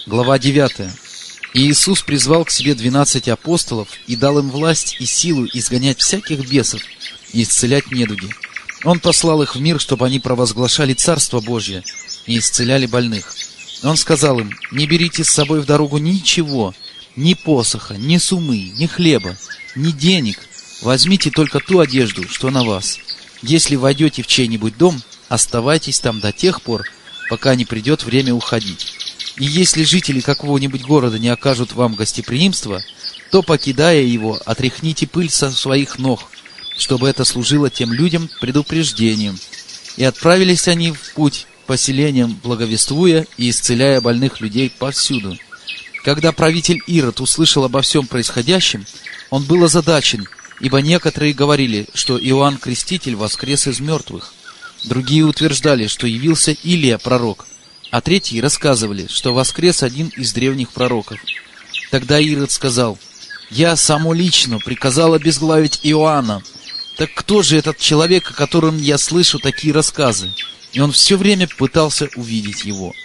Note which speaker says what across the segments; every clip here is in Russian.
Speaker 1: Глава 9. И Иисус призвал к себе 12 апостолов и дал им власть и силу изгонять всяких бесов и исцелять недуги. Он послал их в мир, чтобы они провозглашали Царство Божье и исцеляли больных. Он сказал им: не берите с собой в дорогу ничего, ни посоха, ни сумы, ни хлеба, ни денег. Возьмите только ту одежду, что на вас. Если войдете в чей-нибудь дом, оставайтесь там до тех пор, пока не придет время уходить. И если жители какого-нибудь города не окажут вам гостеприимства, то, покидая его, отряхните пыль со своих ног, чтобы это служило тем людям предупреждением. И отправились они в путь по селениям, благовествуя и исцеляя больных людей повсюду. Когда правитель Ирод услышал обо всем происходящем, он был озадачен, ибо некоторые говорили, что Иоанн Креститель воскрес из мертвых. Другие утверждали, что явился Илия, пророк, а третьи рассказывали, что воскрес один из древних пророков. Тогда Ирод сказал: «Я самолично приказал обезглавить Иоанна. Так кто же этот человек, о котором я слышу такие рассказы?» И он все время пытался увидеть его.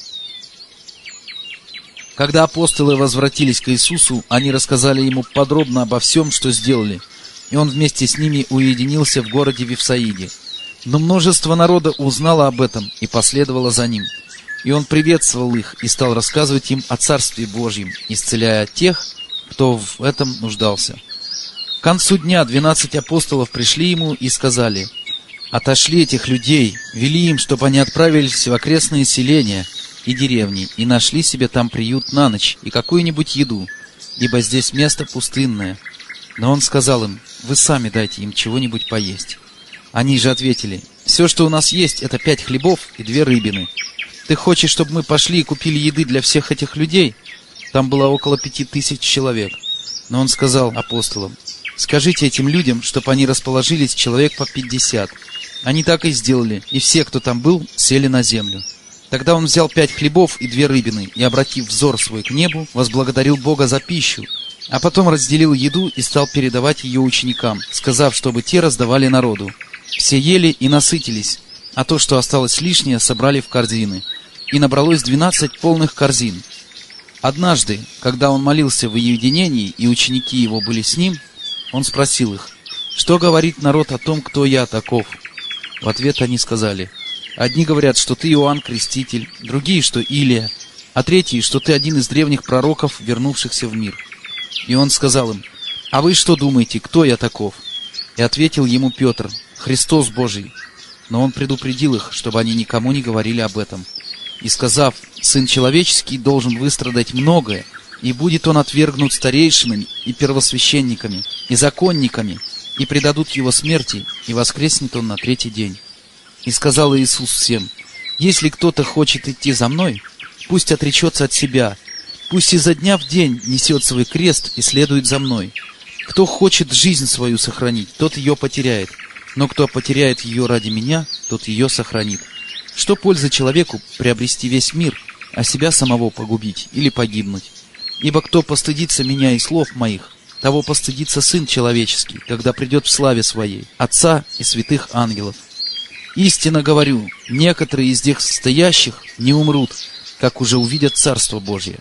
Speaker 1: Когда апостолы возвратились к Иисусу, они рассказали ему подробно обо всем, что сделали, и он вместе с ними уединился в городе Вифсаиде. Но множество народа узнало об этом и последовало за ним. И он приветствовал их и стал рассказывать им о Царстве Божьем, исцеляя тех, кто в этом нуждался. К концу дня 12 апостолов пришли ему и сказали: «Отошли этих людей, вели им, чтобы они отправились в окрестные селения и деревни и нашли себе там приют на ночь и какую-нибудь еду, ибо здесь место пустынное». Но он сказал им: «Вы сами дайте им чего-нибудь поесть». Они же ответили: «Все, что у нас есть, это 5 хлебов и 2 рыбины. Ты хочешь, чтобы мы пошли и купили еды для всех этих людей?» Там было около 5000 человек. Но он сказал апостолам: «Скажите этим людям, чтобы они расположились человек по 50». Они так и сделали, и все, кто там был, сели на землю. Тогда он взял 5 хлебов и 2 рыбины, и, обратив взор свой к небу, возблагодарил Бога за пищу, а потом разделил еду и стал передавать ее ученикам, сказав, чтобы те раздавали народу. Все ели и насытились, а то, что осталось лишнее, собрали в корзины, и набралось 12 полных корзин. Однажды, когда он молился в уединении, и ученики его были с ним, он спросил их: «Что говорит народ о том, кто я таков?» В ответ они сказали: «Одни говорят, что ты Иоанн Креститель, другие, что Илия, а третьи, что ты один из древних пророков, вернувшихся в мир». И он сказал им: «А вы что думаете, кто я таков?» И ответил ему Петр: «Христос Божий». Но он предупредил их, чтобы они никому не говорили об этом. И сказав: «Сын человеческий должен выстрадать многое, и будет он отвергнут старейшинами и первосвященниками, и законниками, и предадут его смерти, и воскреснет он на 3-й день». И сказал Иисус всем: «Если кто-то хочет идти за мной, пусть отречется от себя, пусть изо дня в день несет свой крест и следует за мной. Кто хочет жизнь свою сохранить, тот ее потеряет, но кто потеряет ее ради меня, тот ее сохранит. Что пользы человеку приобрести весь мир, а себя самого погубить или погибнуть? Ибо кто постыдится меня и слов моих, того постыдится Сын Человеческий, когда придет в славе Своей, Отца и святых ангелов. Истинно говорю, некоторые из тех стоящих не умрут, как уже увидят Царство Божие».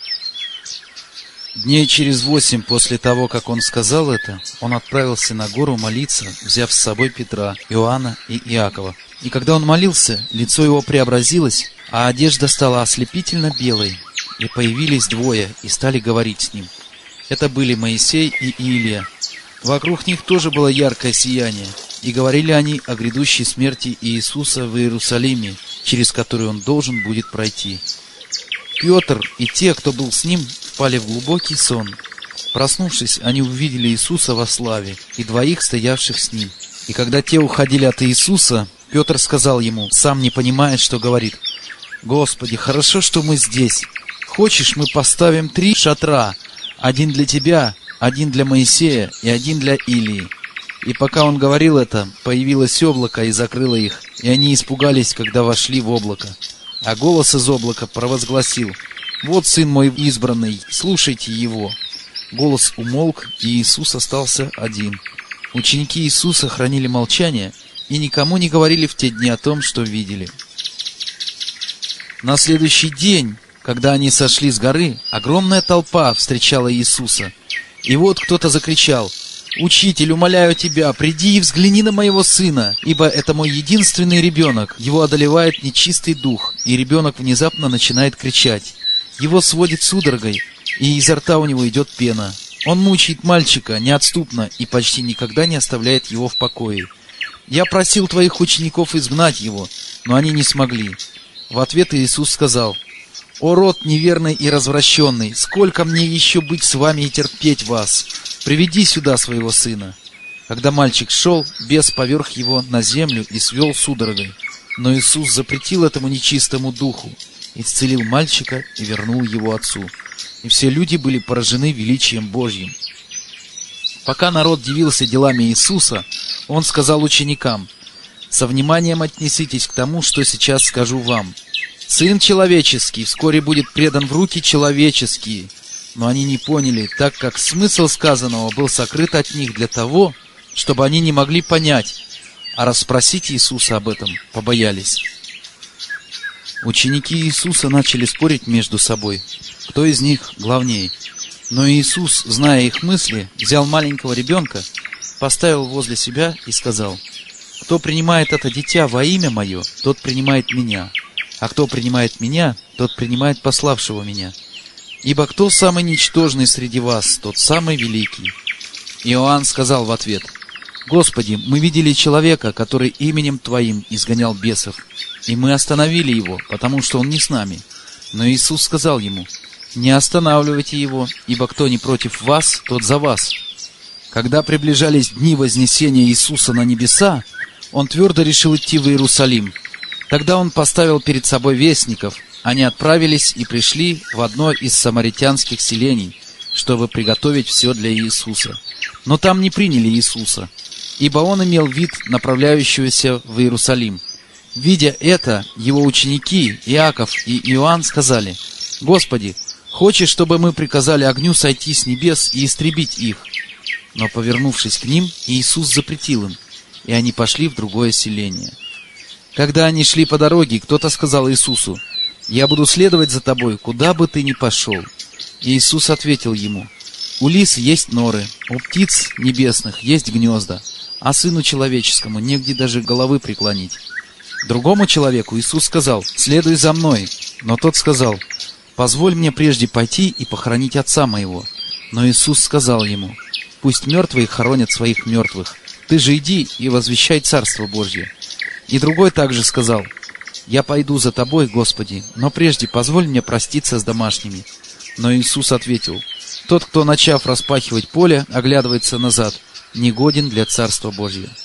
Speaker 1: Дней через 8 после того, как он сказал это, он отправился на гору молиться, взяв с собой Петра, Иоанна и Иакова. И когда он молился, лицо его преобразилось, а одежда стала ослепительно белой. И появились двое, и стали говорить с ним. Это были Моисей и Илия. Вокруг них тоже было яркое сияние, и говорили они о грядущей смерти Иисуса в Иерусалиме, через которую он должен будет пройти. Петр и те, кто был с ним, впали в глубокий сон. Проснувшись, они увидели Иисуса во славе и двоих, стоявших с ним. И когда те уходили от Иисуса, Петр сказал ему, сам не понимая, что говорит: «Господи, хорошо, что мы здесь. Хочешь, мы поставим 3 шатра, один для тебя, один для Моисея и один для Илии». И пока он говорил это, появилось облако и закрыло их, и они испугались, когда вошли в облако. А голос из облака провозгласил: «Вот Сын мой избранный, слушайте Его». Голос умолк, и Иисус остался один. Ученики Иисуса хранили молчание и никому не говорили в те дни о том, что видели. На следующий день Когда они сошли с горы, огромная толпа встречала Иисуса. И вот кто-то закричал: «Учитель, умоляю тебя, приди и взгляни на моего сына, ибо это мой единственный ребенок. Его одолевает нечистый дух, и ребенок внезапно начинает кричать. Его сводит судорогой, и изо рта у него идет пена. Он мучает мальчика неотступно и почти никогда не оставляет его в покое. Я просил твоих учеников изгнать его, но они не смогли». В ответ Иисус сказал: «О род неверный и развращенный, сколько мне еще быть с вами и терпеть вас? Приведи сюда своего сына». Когда мальчик шел, бес поверг его на землю и свел судорогой. Но Иисус запретил этому нечистому духу, исцелил мальчика и вернул его отцу. И все люди были поражены величием Божьим. Пока народ дивился делами Иисуса, Он сказал ученикам: «Со вниманием отнеситесь к тому, что сейчас скажу вам. Сын человеческий вскоре будет предан в руки человеческие». Но они не поняли, так как смысл сказанного был сокрыт от них для того, чтобы они не могли понять, а расспросить Иисуса об этом побоялись. Ученики Иисуса начали спорить между собой, кто из них главнее. Но Иисус, зная их мысли, взял маленького ребенка, поставил возле себя и сказал: «Кто принимает это дитя во имя Мое, тот принимает Меня. А кто принимает Меня, тот принимает пославшего Меня. Ибо кто самый ничтожный среди вас, тот самый великий». Иоанн сказал в ответ: «Господи, мы видели человека, который именем Твоим изгонял бесов, и мы остановили его, потому что он не с нами». Но Иисус сказал ему: «Не останавливайте его, ибо кто не против вас, тот за вас». Когда приближались дни вознесения Иисуса на небеса, Он твердо решил идти в Иерусалим. Тогда Он поставил перед собой вестников. Они отправились и пришли в одно из самаритянских селений, чтобы приготовить все для Иисуса. Но там не приняли Иисуса, ибо Он имел вид направляющегося в Иерусалим. Видя это, Его ученики Иаков и Иоанн сказали: «Господи, хочешь, чтобы мы приказали огню сойти с небес и истребить их?» Но, повернувшись к ним, Иисус запретил им, и они пошли в другое селение. Когда они шли по дороге, кто-то сказал Иисусу: «Я буду следовать за тобой, куда бы ты ни пошел». И Иисус ответил ему: «У лис есть норы, у птиц небесных есть гнезда, а сыну человеческому негде даже головы преклонить». Другому человеку Иисус сказал: «Следуй за мной». Но тот сказал: «Позволь мне прежде пойти и похоронить отца моего». Но Иисус сказал ему: «Пусть мертвые хоронят своих мертвых. Ты же иди и возвещай Царство Божье». И другой также сказал: «Я пойду за тобой, Господи, но прежде позволь мне проститься с домашними». Но Иисус ответил: «Тот, кто, начав распахивать поле, оглядывается назад, негоден для Царства Божьего».